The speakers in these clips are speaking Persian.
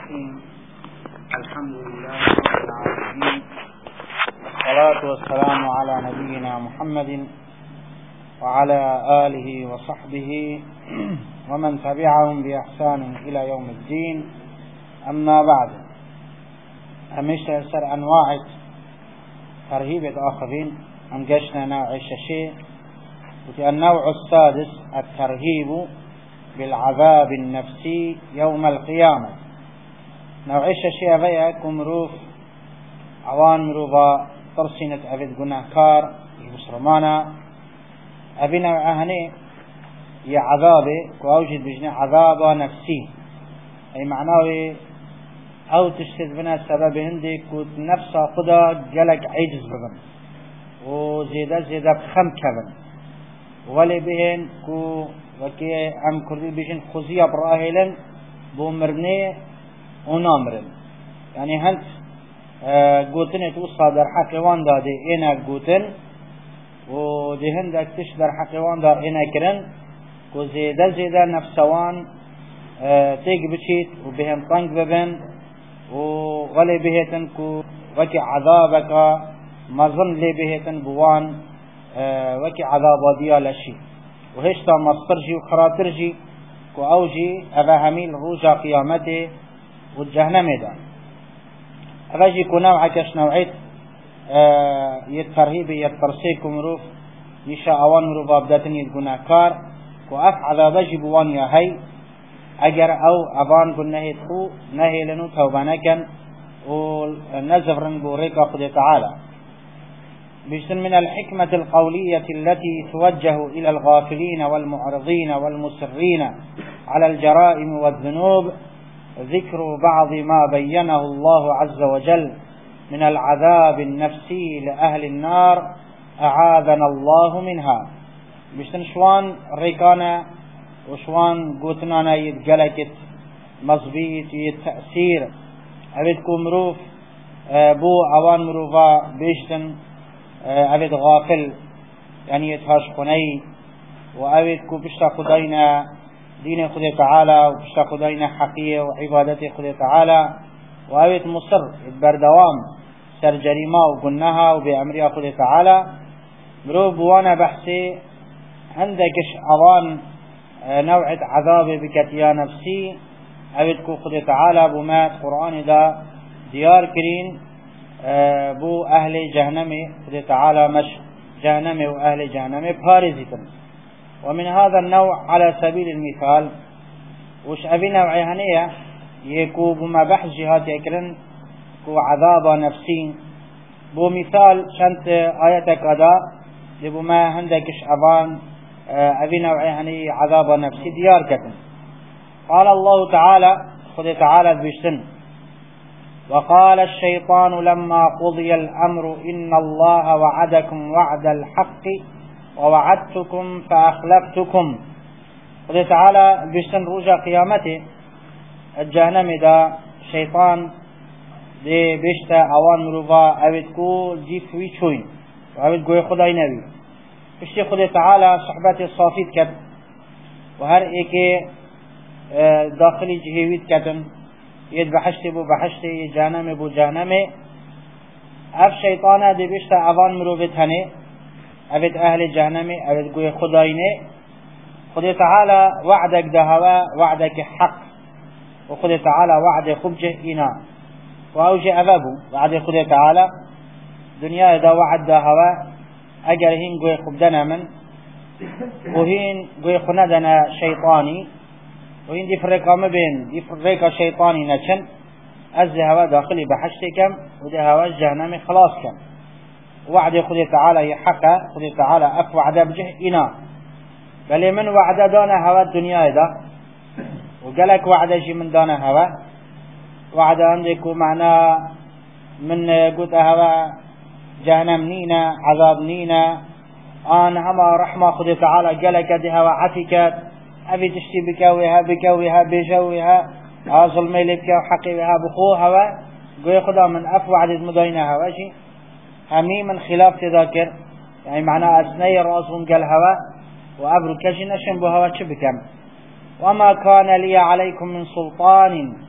الرحيم. الحمد لله رب العالمين، والصلاة والسلام على نبينا محمد وعلى آله وصحبه ومن تبعهم بإحسان إلى يوم الدين. أما بعد، همشت سر أنواع ترهيب آخرين أنجشنا نوع الشيء. النوع السادس الترهيب بالعذاب النفسي يوم القيامة. نوع الشيء غير مروف عوان مروفا ترسينة أبد قناكار المسلمانا أبي نوع أهني يا عذابي وأوجد بجنة عذاب نفسي، أي معناه أو تشتد بنا السبب هندي كود نفسه قدا جلق عجز ببن وزيدا بخم كبن ولي بهن كو وكي ام كردي بيجن خزيه براهلن بو مرني ونامرن، يعني هنت قوتن توصى در حقوان دادي انا قوتن ودهن دكتش در حقوان دا انا كرن كو زيدا نفسوان تيج بشيت وبهم طنق ببن وغلي بهتن كو وكي عذابك مظن لي بهتن بوان وكي عذاب ديالشي وهشتا مصطرجي وخراطرجي كأوجي أبا هميل روجا قيامته والجهنم دا أباجي كنوع كش نوعيت يترهيب يترسيك مروف يشاء أوان مروف أبداتني القناكار كأف عذاباجي بوان يا هاي أجر أو أبان قل نهي تخو نهي لنو توبانكا ونزفرن بوريك أخذ تعالى بجن من الحكمة القولية التي توجه إلى الغافلين والمعرضين والمسرين على الجرائم والذنوب ذكر بعض ما بينه الله عز وجل من العذاب النفسي لأهل النار أعاذنا الله منها. بجن شوان ريكانا وشوان قوتنانا يتقلقت مصبيت يتأثير أبدكم مروف بو أوان مروفا بجن أبد غافل يعني يتهاش خني وأبد كو بشتا خدينا دين خدي تعالى وبشتا خدينا حقية وعبادة خدي تعالى وأبد مصر بردوام سر جريمة وقلناها وبأمرها خدي تعالى مرو بوانا بحثي عندكش أوان نوعة عذاب بكتيا نفسي أبد كو خدي تعالى بمات قرآن دا ديار كرين بو أهل جهنم خدي تعالى مش جهنم وأهل جهنم بارزتن. ومن هذا النوع على سبيل المثال وش أبي نوعي هنية يكو بما بحث جهات يكرن كو عذاب نفسي بو مثال شنت آياتك أداء لبو ما عندكش أبان أبي نوعي هنية عذاب نفسي ديار كتن. قال الله تعالى خدي تعالى بشتن وقال الشيطان لما قضي الأمر إن الله وعدكم وعد الحق ووعدتكم فأخلفتكم. قال تعالى بشتن رجع قيامته الجهنم دا شيطان دي بشتا اوان مروفا اويدكو جيف ويشوين وأويدكو يخدعي نبي بشتي خد تعالى صحبات الصافيت كت وهر ايكي داخلي جهيويت كتن يد بحشتي بو بحشتي جهنم بو جهنم اف شيطانا دي بشتا اوان مروفت هنه اوید اهل جهنم اوید گوی خداینه خدا تعالى وعدك دهوا وعدك حق وخدا تعالى وعد خبجه إنا وأوجه أبابو وعد خدا تعالى دنيا دا وعد دهوا أجر هين قوي خبدنا من وهين قوي خندنا شيطاني وهين دي فرقة مبين دي فرقة شيطاني نشن أزهوا داخلي بحشتكم ودهوا جهنم خلاص كم وعد خدا تعالى يحقق خدا تعالى أف وعد بجه إنا بل من وعد دانا هوا الدنيا دا وقالك وعد شي من دانا هوا وعد عندك ومعنى من قلت هوا جهنم نينا عذاب نينا آن هما رحمة خد تعالى قالك دي هوا عفكت أبي تشتي بكويها بجوها ظلمي لبكا وحقيها بخو هوا قوي خدا من أف وعد مدينة هوا شي همي من خلاف تذاكر يعني معنى أثني رأسهم قال هوا وأبرو كجي نشن بهوا شبكم وما كان لي عليكم من سلطان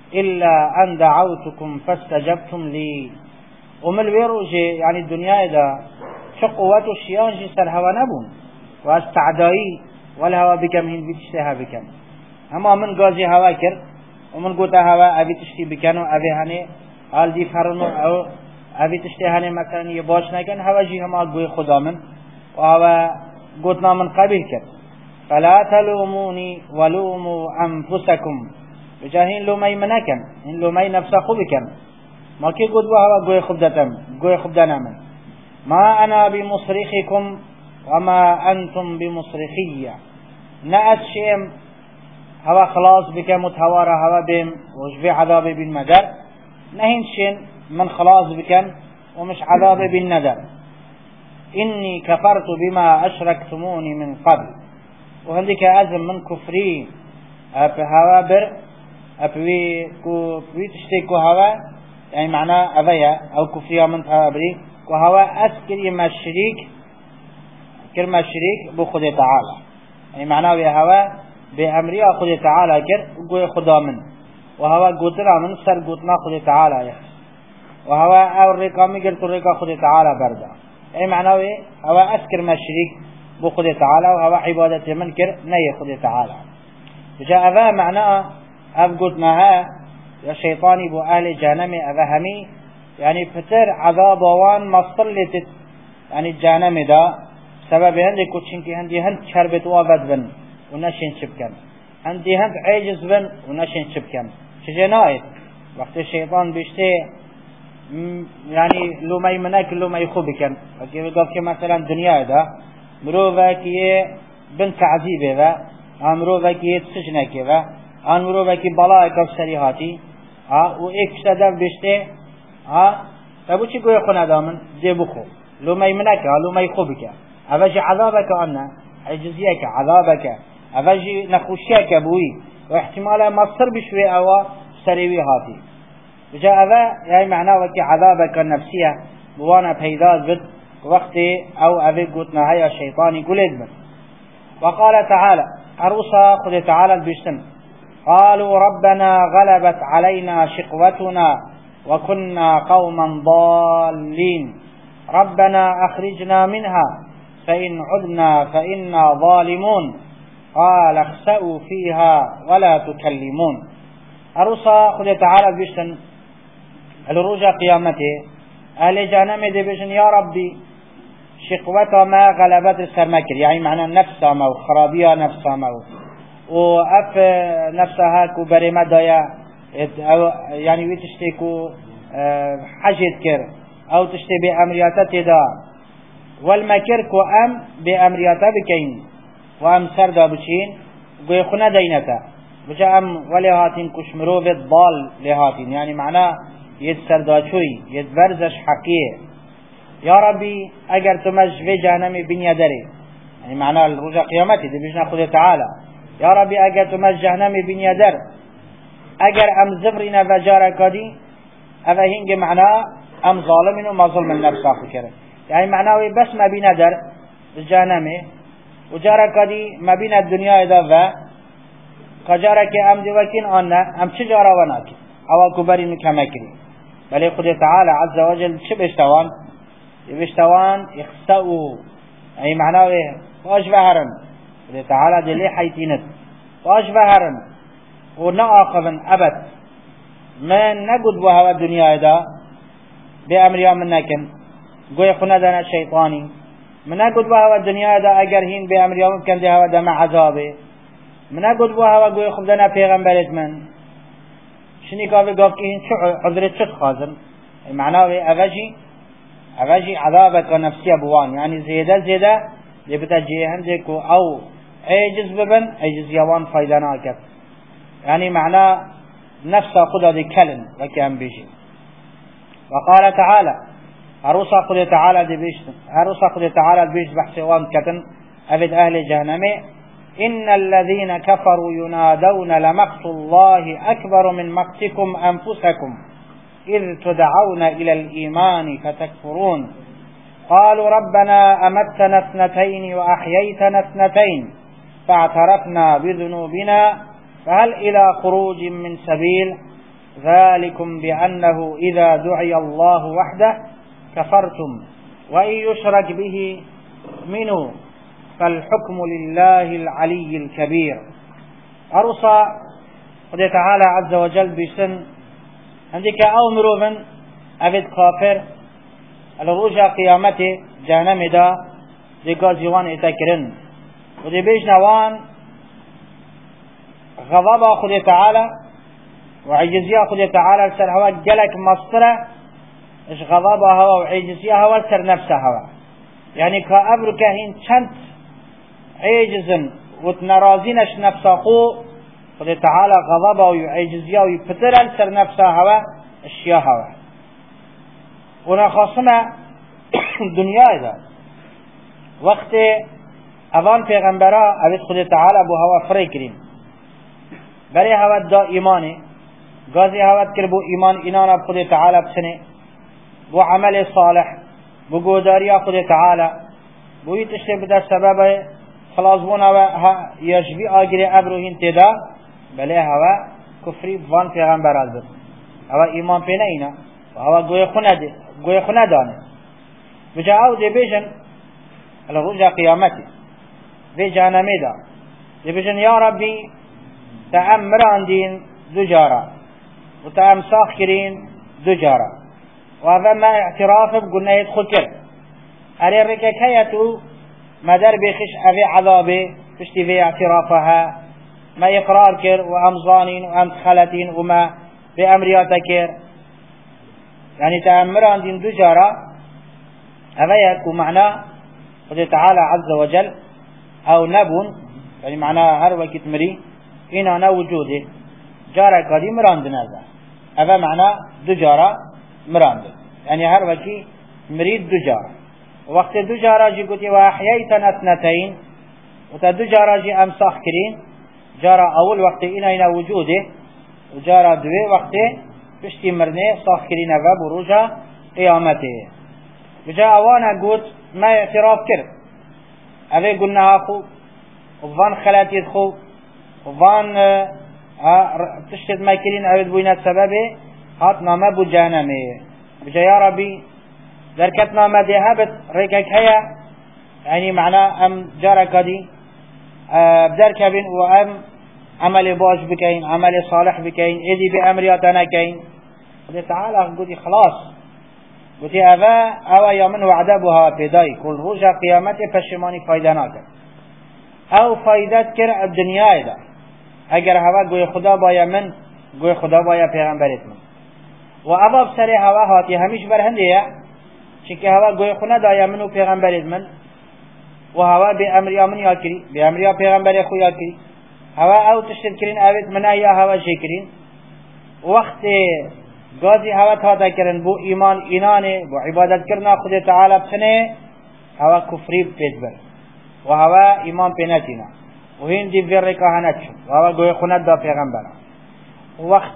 إلا أن دعوتكم فاستجبتم لي. ومن الويروجي يعني الدنيا إذا شقوات الشيانجي سر هوا نبون واستعدائي والهوا بكم هين بتشتها بكم. اما من غازي هوا كر ومن قوتا هوا أبي تشتي بكنو أبي هني حال دي فرنو أو أبي تشتي هني مثلا يباش نكن هوا جي هما قوي خدا من وهوا قوتنا من قبل كر. فلا تلوموني ولوموا أنفسكم بجاهين لومي منكن إن لومي نفسه بكن ما كي قدوا هوا قوي خبدتم قوي خبدنا من ما أنا بمصرخكم وما أنتم بمصرخية نأس شيء هوا خلاص بك متهوارا هوا بهم وشبه عذاب بالمدر نهين شيء من خلاص بكم ومش عذاب بالندر. إني كفرت بما أشركتموني من قبل وهندك أزم من كفري أب هوا بر أبوي تشتكو هوا يعني معناه أبيا أو كفريا من تهابري وهوا أسكر يما الشريك كرما الشريك بخد تعالى يعني معناه هوا بأمري خد تعالى كر وقوي خدا من وهوا قوتنا من سر قوتنا خد تعالى يخص وهوا أو الرقامي قلت الرقا خد تعالى بردا يعني معناه هوا أسكر ما الشريك بخد تعالى وهوا عبادة من كر ني خد تعالى. جاء أذا معناه أبقتناها يا شيطاني بو أهل جهنم أذهمي يعني فتر عذاب وان مصلت يعني الجهنم دا سبب هندي كوتشنكي هندي هند شربت وابد بن ونشين شبكن هندي هند عاجز بن ونشين شبكن شجنايت وقت الشيطان بيشتي يعني لو ما يمناك لو ما يخوبكن وكيف يقول مثلا دنيا دا مروفك بن تعذيبه ذا مروفك تسجنك ذا مروفك بلاك وسريهاتي وإيك سدف بيشتي تبو چی گوی خونه دامن دی بخو لو ما يمنك لو ما يخوبك أفجي عذابك أنا عجزيك عذابك أفجي نخوشيك بوي واحتمالا مصر بشوي أو سريوي هاتي جاء هذا يعني معناه وكي عذابك النفسية بوانا بيداز بد وقتي أو أبي قوتنا هيا الشيطاني قلت بد. وقال تعالى عروسا خذ تعالى البشتن قالوا ربنا غلبت علينا شقوتنا وكنا قوما ضالين ربنا أخرجنا منها فإن عدنا فإنا ظالمون قال اخسأوا فيها ولا تكلمون. عروسا خذ تعالى البشتن الرجاء قيامته أهل جهنم دبشن يا ربي شقوة ما غلبت السرمكر يعني معنى نفسها مو خرابية نفسها مو وأف نفسها كو بريمة دايا يعني ويتشتكو حجد كر أو تشتي بأمرياتات دا والمكر كو أم بأمرياتات بكين وأم سردا بشين ويخنا دينتا بجا أم وليهاتين كشمرو في الضال لهاتين يعني معناه يتسرداشوي يتبرزش حقيقي يا ربي اگر تمش في جهنم بنيا دري يعني معناه الرجاء قيامتي دي بيجنا خذ تعالى يا ربي اگر تمش جهنم بنيا در اگر ام زفرنا فجارك دي هذا هنج معناه ام ظالمين وما ظلم النفس فكره يعني معناه بس ما بين در جهنم وجارك دي ما بين الدنيا اذا ذا كجارك ام دي وكين ان ام تجاره وناك او كبري مكمكري بل خذ تعالى عز وجل شبشتوان يبشتوان يخسأوا أي معناه واش بهرن خذ تعالى دلي حيتينت واش بهرن ونعاقبا أبد ما نقد بها الدنيا دا بأمر يوم النكن قوي خنا دنا الشيطاني من نقد بها الدنيا دا أجرهين بأمر يوم كان ده دا مع عذابه من نقد بها قوي خدنا پیغمبرت من شنی کافی گفت که این چه عذرت چه خازن معناه اوجی عذابك نفسي بوان يعني زيادة يبدأ جيهن ديكو او عجز ببن عجز يوان فايداناك يعني معناه نفسه قد دي كلن وكيان بيجي. وقال تعالى عروسا قد تعالى دي بيجي عروسا قد تعالى بيجي بحسوان كتن أبد أهل جهنم إن الذين كفروا ينادون لمقت الله أكبر من مقتكم أنفسكم إذ تدعون إلى الإيمان فتكفرون قالوا ربنا أمتنا اثنتين وأحييتنا اثنتين فاعترفنا بذنوبنا فهل إلى خروج من سبيل ذلكم بأنه إذا دعي الله وحده كفرتم وإن يشرك به منه فالحكم لله العلي الكبير. أرصى خدا تعالى عز وجل بسن عندك أمر من أبد كافر الرجع قيامته جهنم دا دي قازيوان اتكرن ودي بيج نوان غضب خدا تعالى وعجزية خدا تعالى سر هوا جلك مصطرة اش غضبها هوا وعجزية هوا سر نفسها هوا يعني كأبر كهين چند عجزن وتنرازينش نفسه خو خدا تعالى غضبه وعجزية ويبتر سر نفسها هوا اشياء هوا ونخاصنا دنیا دا وقت اوان پیغمبرا اوید خدا تعالی بو هوا فری کریم برای هوا دا ایمانه گازی هوا کر بو ایمان اینانا خدا تعالی بسنه بو عمل صالح بو گوداری خدا تعالی بو یتشتی بده سبب خلاص بونا و یجبی آگری ابروهین تدا بله هوا کفری بوان پیغمبر از هوا ایمان پی نینا و هوا گوی خونه دانه بجاءوا دي بيجن على رجع قيامته بيجانا ميدا دي بيجن يا ربي تأمران دين دجارة وتأم ساخرين دجارة وهذا ما اعتراف قلنا يدخل كر أري الركاكية ما در بيخش أبي عذابه فشتي في اعترافها ما إقرار كر وأمظانين وأمتخلتين وما بأمرياتكر يعني تأمران دين دجارة هذا يكون معناه قد تعالى عز وجل أو نبون يعني معناه هر وقت مري إن أنا وجوده جارة قديم مراند نازع هذا معناه دجارة مراند يعني هر وقت مريد دجارة وقت دجارة جي قلت وأحييتنا اثنتين وتدجارة جي أمساخ كرين جارة أول وقت إن وجوده وجارة دوي وقت بشتي مرنه صاخ كرين وبروجة قيامته بجاء وانا قلت ما اعتراف كر أبي قلنا أخو وفان خلاتي خو وفان تشتد ما كرين أبي بوينات سببه هاتنا ما بو جهنمه بجاء يا ربي ذركتنا ما ذهبت ريكك هيا يعني معناه أم جارك دي بدرك بين وأم عمل باش بكين عمل صالح بكين إذي بأمرياتنا كين قلت تعالى قلت خلاص قلت أبا أو يومن وعذابها بداي كل رجع قيامته فشماني فايدة ناكر أو فايدة كر الدنيا دا اگر هوا گوی خدا بایا من گوی خدا بایا پیغمبرت من و أبا بسر هوا هاتی همیش برهنده چونکه هوا گوی خدا دایا من و پیغمبرت من و هوا به امریا من یاد کری به امریا پیغمبر خو یاد کری هوا او تشتد کرین اوید منه یا هوا جی کرین وقت گازی هوا تاتا کرن بو ایمان اینانه بو عبادت کرنا خود تعالی بسنه هوا کفری پید بر و هوا ایمان پینتینا و هین دی بیر رکاهنت شد و هوا گوی خونت دا پیغمبر وقت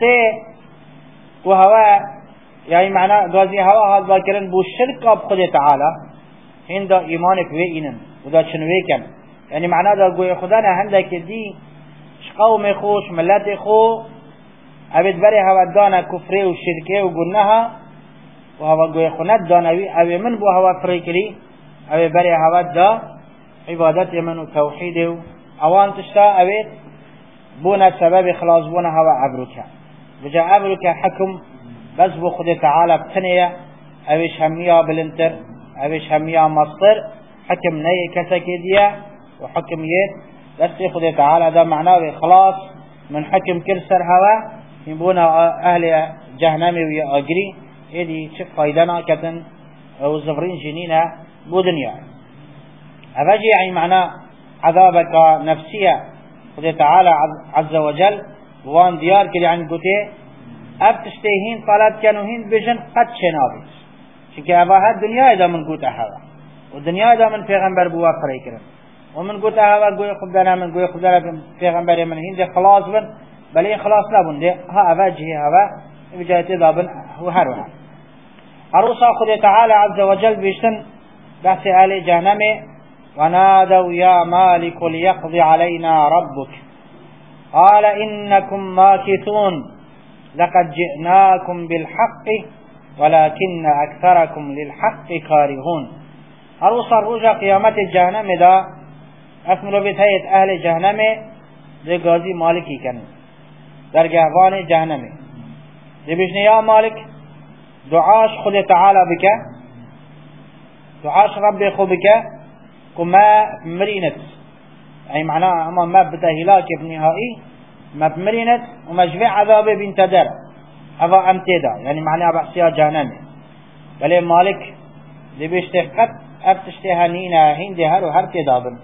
و هوا یعنی معنی گازی هوا هادا کرن بو شرک اب خود تعالی هین دا ایمان کوی اینن و دا چنوی کن یعنی معنی دا گوی خدا نه هنده که دی قوم خوش ملت خو ابد بره هوا دانا کفره و شرکه و گناها و هوا گوی خونت دانوی او من بو هوا فریکری او بره هوا دا عبادت من و توحید و اوان تشتا اوید بونا سبب خلاص بونا هوا عبرکه بجا عبرکه حکم بس بو خود تعالی بتنیه اویش همیا بلنتر اویش همیا مصدر حکم نی کسکی دیه و حکم ید دستی خود تعالی دا معناه خلاص من حکم کر سر هوا يبونا أهل جهنم ويأجري هذه شف فايدة ناكتن أو زفرين جنينة بو دنيا هذا يعني معنى عذابك نفسية خذ تعالى عز وجل وان ديار كده عن قوته أب تشتهين طالات كانوا هين بجن قد شنابت شكي أباها الدنيا إذا من قوته هذا والدنيا إذا من پیغمبر بوا فريكرن ومن قوته هذا قوي خبدنا من قوي خبدنا پیغمبر من هين ده خلاص بن بل خلاص لابن ده ها أواجه هوا بجاية ذابن وهروها الرسول خذ تعالى عز وجل بيشتن بحث آل جهنم ونادوا يا مالك ليقضي علينا ربك قال إنكم ماكثون لقد جئناكم بالحق ولكن أكثركم للحق كارهون. هر وصل روجا قیامت جهنم دا اسمرو بیتایت اهل جهنم ده گازی مالکی کن در گهوان جهنم ده بجنه یا مالک دعاش خود تعالی بکه، دعاش رب خود بکه که ما مرینت، ای معناه اما ما بده هلاک بنهایی ما بمرینت و مجوع عذاب بنت در اوا امتدا، یعنی معناه بحثیا جهنم. بله مالک ده بجته قد افتشته هنینا هین ده هر و هر تدابن،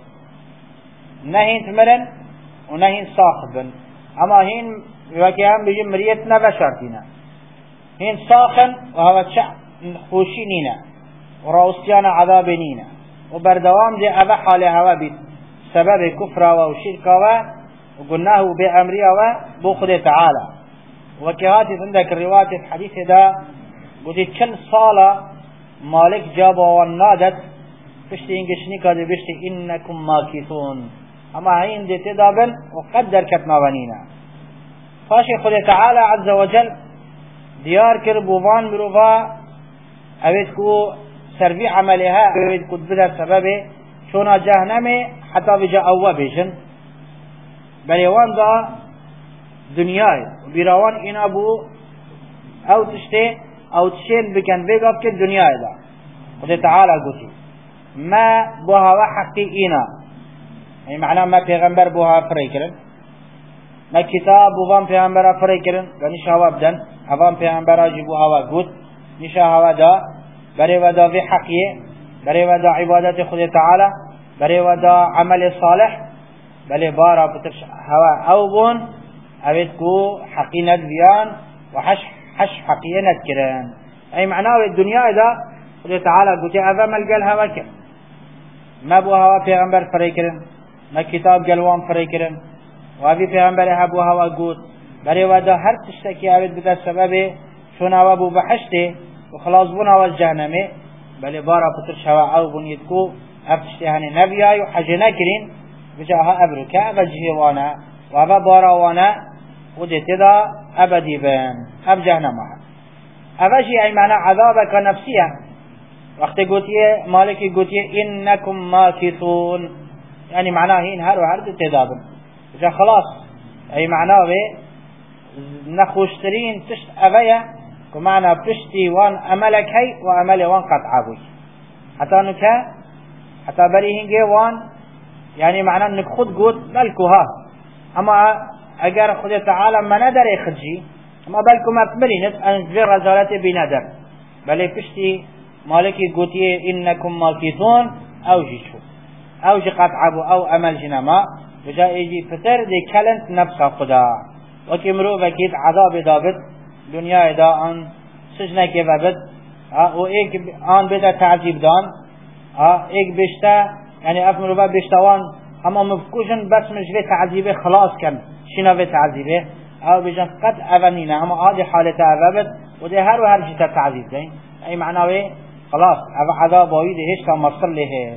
نه هین تمرن و نه هین ساخبن، اما هین وکی هم بجی مریت نبشارتینا، هین ساخن و هوا چع خوشی نینا و راوستیان عذاب نینا و بردوام ده اوه حال هوا بید سبب کفر و شرک و گناه به امری و بو خود تعالی. وکی هاتی عندك الروایت الحدیث دا بودی چل سالا مالک جاب و نادت پشت اینگشنی کده بشت انکم ماکثون، اما هین دیتی دابن و قدر کتنا ونینا. فاشی خود تعالی عز وجل دیار کر بوان مروفا اوید کو سروی عملها اوید کد بده سبب چونا جهنم حتی بجا اوه بیشن بلیوان دا دنیای بیراوان اینا بو او تشتی او تشین بکن بگاب که دنیای دا خود تعالی گوشی ما بوها و حقی اینا، یعنی معنی ما پیغمبر بوها فری کرن، ما کتاب بوان پیغمبر فری کرن و نشه هوا بدن هوان پیغمبر آجی بوها و گود نشه هوا دا برای ودا وی حقیه، برای ودا عبادت خود تعالی، برای ودا عمل صالح، بله بارا بترش هوا او بون اوید کو حقی ند بیان و حش حقیه ند کرن. ای معنی الدنیا دا خود تعالی گوتی اوه ملگل هوا کرن، ما بو هوا پیغمبر فری کرن، ما کتاب گلوان فری کرن و اوی پیغمبر هبو هوا گود برای ودا هر تشتکی اوید بده سبب چون هوا بو بحشته و خلاص بون هوا جهنمه، بله بارا بترش هوا او بون یدکو افتشتی هنی نبیای و حجه نکرین بجاها ابرکه و جهوانا و ابا باراوانا و دیتی دا ابدی بین اب جهنمه. اوشی ای معنی عذابک نفسیه وقتی گوتیه مالکی گوتیه انکم ماکثون، یعنی معنی این هر و هر دیتی دابن بجا خلاص ای معنی نخوشترین تشت اویه که معنی پشتی وان عملک هی و عمل وان قطعه بوی حتی نکه حتی بری هنگه وان یعنی معنی نک خود گوت بلکو ها اما اگر خود تعالی من نداره خدجی اما بلکو مفمرینت انجوی رزالت بی ندر بلی پشتی مالکی گوتیه انکم ماکیتون اوجی شو اوجی قطعه بو او عمل جنما بجا ایجی فتر دی کلنت نفس خدا وکی مرو وکید عذاب دابد دنیا دا آن سجنه ببد و ایک آن بده تعذیب دان ایک بشته یعنی افمرو با بشتوان اما مفکوشن بس مجوه تعذیبه خلاص کن شنوه تعذیبه او بجن قد اونینه اما آدی حالت اوبد و ده هر و هر جیتا تعذیب دین ای معناوه خلاص او عذاب وایده هشتا مصر له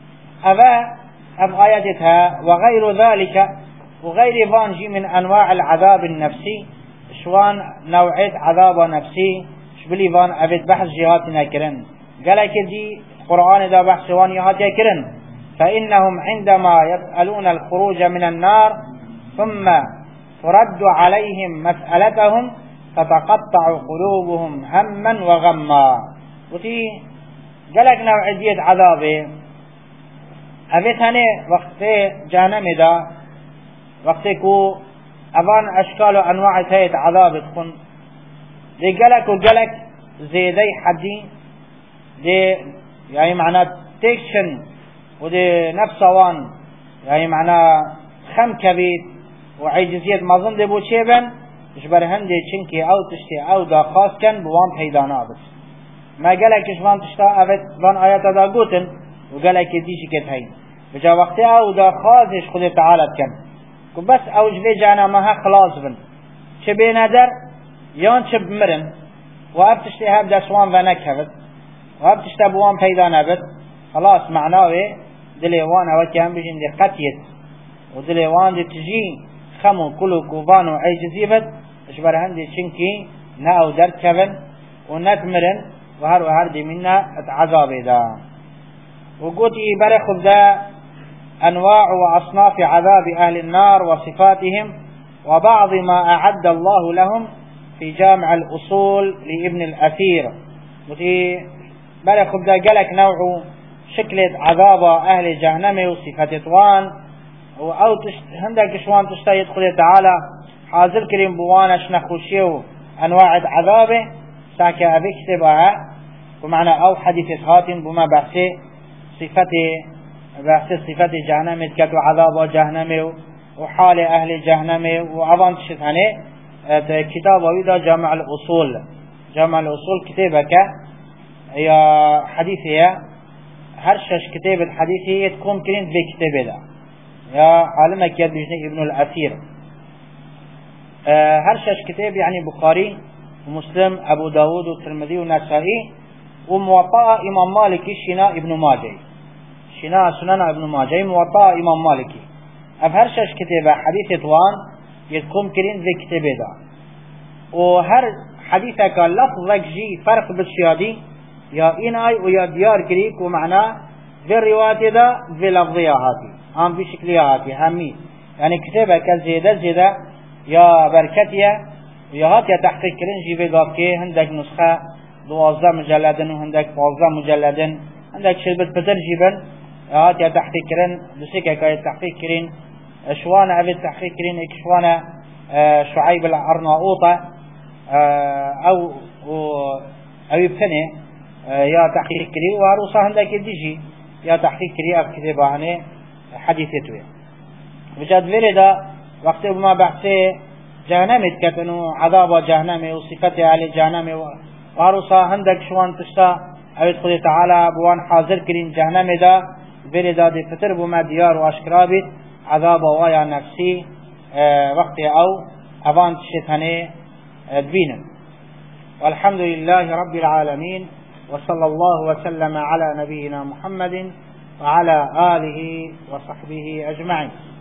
او آیتها وغیر ذلك وغير فانجي من انواع العذاب النفسي شوان نوعية عذاب نفسي شبلي فان ابد بحث جهاتنا كرن قالك دي قرآن دا بحث وان يهاتي كرن فإنهم عندما يسألون الخروج من النار ثم ترد عليهم مسألتهم تتقطع قلوبهم هما وغما وتي قالك نوعية عذابه ابد هنه وقت جهنم دا وقتی کو اوان اشکال و انواع تایت عذاب تکن دی گلک و گلک زیده حدی دی یعنی معنی تکشن و دی نفس اوان یعنی معنی خم کبید و عجزیت مظن دی بو چه بن جبر هنده چنکی او تشتی او دا خاص کن بوان پیدانا بس ما گلکش وان تشتا اوید وان آیت دا گوتن و گلک دیشی کت هین بجا وقتی او دا خاصش خود تعالت کن بس اوج به جهنمها خلاص بن چه به ندر یان چه بمرن و ابتشتی هب دسوان و نکهد و ابتشتی بوان پیدا نبد خلاص معناوه دلیوان او که هم بجین دی قطیت و دلیوان دی تجی خمو کلو کوبان و عیجزی بد إجبر هندي تشنكي نا أو درد كبن ونكمرن وهر دي منا عذاب دا. وقلت برخذ ذا أنواع وأصناف عذاب أهل النار وصفاتهم وبعض ما أعد الله لهم في جامع الأصول لابن الأثير. وتي برخذ ذا قالك نوع شكلة عذاب أهل جهنم وصفات طوان أو هندك شوان تشتهي يدخل تعالى حاضر كريم بوانش نخوشيو أنواع عذابه ساكا أبي كتبها ومعنى أو حديث هاتين بما بحثي صفة جهنم كتو عذاب جهنم وحال أهل جهنم وأظن تشتهني كتاب وإذا جامع الأصول كتابك يا حديثي هرشش كتابة حديثي تكون كرين بكتابة ده يا عالمك يد بجني ابن الأثير. هرشش كتاب يعني بخاري ومسلم أبو داود والترمذي والنسائي وموطأ إمام مالكي شناء ابن ماجه شناء سنن ابن ماجه موطأ إمام مالكي. هرشش كتابة حديث طوان يتكون كرين بكتابة ده وهر حديثك لفظك جي فرق بالشيادي يا إناي ويا ديار كريك ومعناه في الرواية ده في لفظية هاتي هم في شكلية هاتي همي يعني كتابة كزيدة يا بركتية ويا هاتي تحقيق كرنجي بيقاكي هندك نسخة 12 مجلدن وهندك 12 مجلدن عندك شربت بدر جيبن يا هاتي تحقيق كرن بسيكا كاي تحقيق كرين شوانا أبي تحقيق كرين شوانا شعيب الأرناؤوطة أو بسنة يا تحقيق كري وعروسا هندك ديجي يا تحقيق كري أكتب عنه حديثته بجد فردا وقت ما بحثي جهنم كتنو عذاب جهنم وصفته على جهنم وعروسا هندك شوان تشتا أو يدخل تعالى بوان حاضر كرين جهنم دا فردا دي فتر بما ديار واشكرابت عذاب وايا نفسي وقت أو أبان تشتهني دبينا. والحمد لله رب العالمين وصلى الله وسلم على نبينا محمد وعلى آله وصحبه أجمعين.